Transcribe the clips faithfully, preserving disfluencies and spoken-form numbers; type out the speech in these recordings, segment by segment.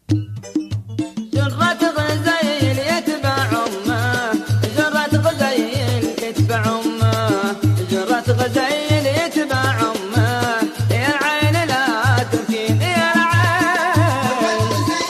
جرة غزيل يتبع أمه، جرة غزيل يتبع أمه، جرة غزيل يتبع أمه، يا العين لا تبكين يا العين.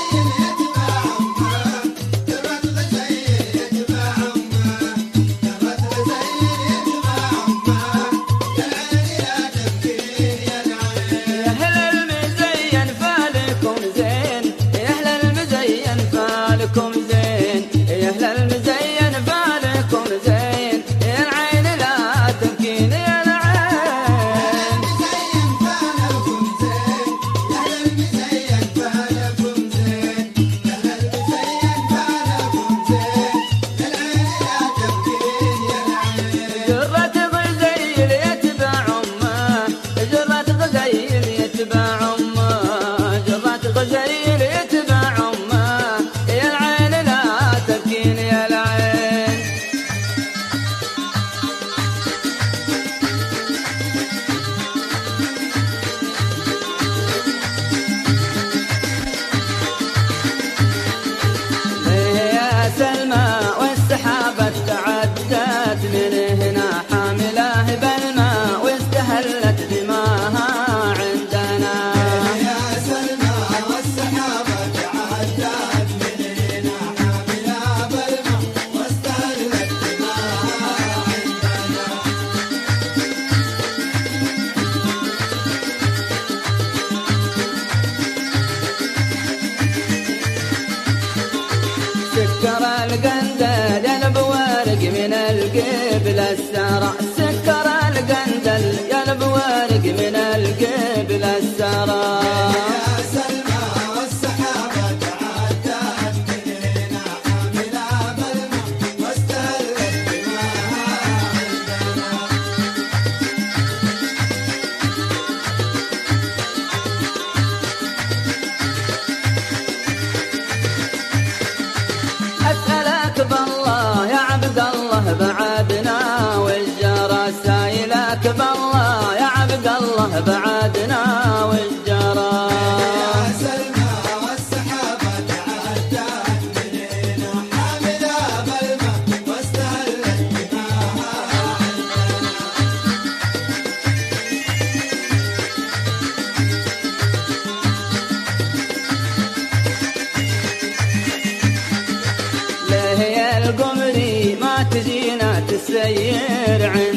جرة غزيل يتبع أمه، جرة غزيل يتبع أمه، يا العين لا تبكين يا العين. يا أهل المزين فالكم زين، يا أهل المزين فالكم زين، يا أهل المزين فالكم زين، يا العين لا تبكين يا العين. فالكم زين، يا أهل المزين فالكم زين، يا أهل المزين فالكم زين، يا العين لا تبكين يا العين. جرة غزيل يتبع أمه، جرة غزيل يتبع أمه، جرة غزيل يتبع أمه، يا العين لا تبكين يا العين. يا سلمى والسحابة تعدت من هنا حاملة بالماء واستهلت دماها عندنا. يا سلمى والسحابة تعدت من هنا حاملة بالماء واستهلت دماها عندنا. سكر القندل يا بوارق من القبل السرى، سكر القندل يا بوارق من القبل السرى. يا سلمى والسحابة تعدت من هنا حاملة بالماء واستهلت دماها عندنا. أسألك بالله يا عبد الله بعدنا والجرى، سايلك بالله يا عبد الله بعدنا والجرى. يا سلمى والسحابة تعدت من هنا حاملة بالماء واستهلت دماها عندنا. ليه يا القمري ما تجينا تسير عندنا؟